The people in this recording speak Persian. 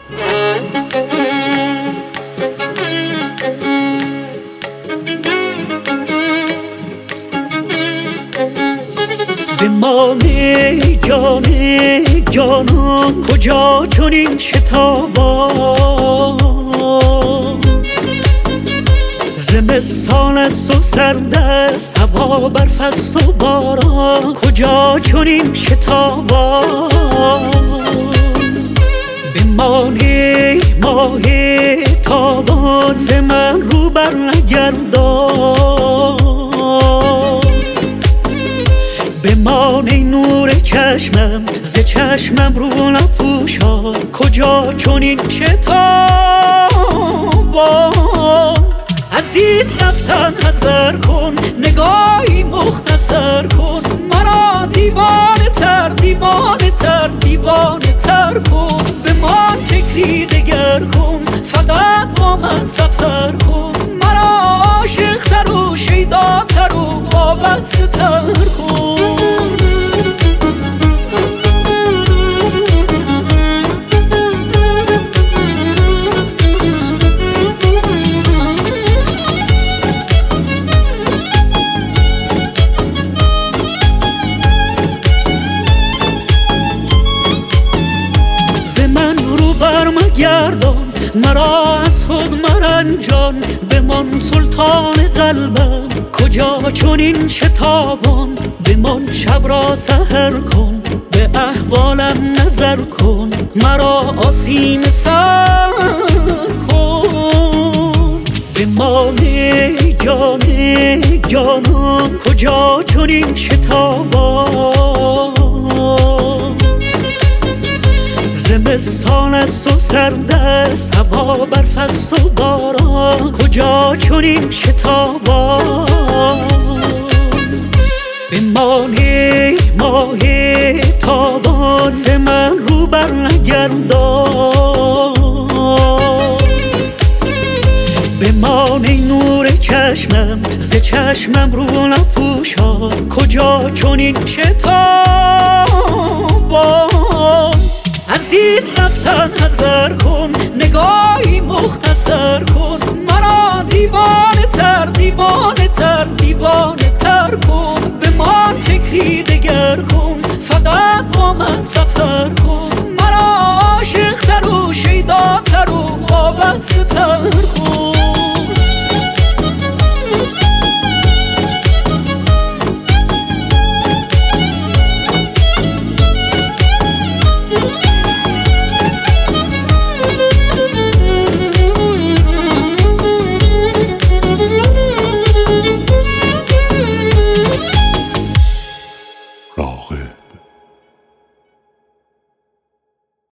بمانه جان جانان کجا چنین شتابان زمستان است و سرد است هوا برف است و باران کجا چنین شتابان بمانه ماه تابان ز من رو بر نگردان بمانه نور چشمم ز چشمم رو نپوشان کجا چنین شتابان از این رفتن حذر کن نگاهی مختصر کن مرا دیوانه تر دیوانه تر دیوانه تر کن بمان فکری دگر کن فقط با من سفر کن مرا عاشق تر و شیدا تر و وابسته تر کن برمگردان مرا از خود مرنجان بمان سلطان قلبم کجا چنین شتابان بمان شب را سحر کن به احوالم نظر کن مرا آسیم سر کن بمانه جان جانان کجا چنین شتابان زمستان است و سرد است هوا برف است و باران کجا چنین شتابان بمانه ماه تابان ز من رو بر نگردان بمانه نور چشمم ز چشمم رو نپوشان کجا چنین شتابان از این رفتن حذر کن نگاهی مختصر کن مرا دیوانه تر دیوانه تر دیوانه تر کن بمان فکری دگر کن فقط با من سفر کن مرا عاشق تر و شیدا تر و وابسته تر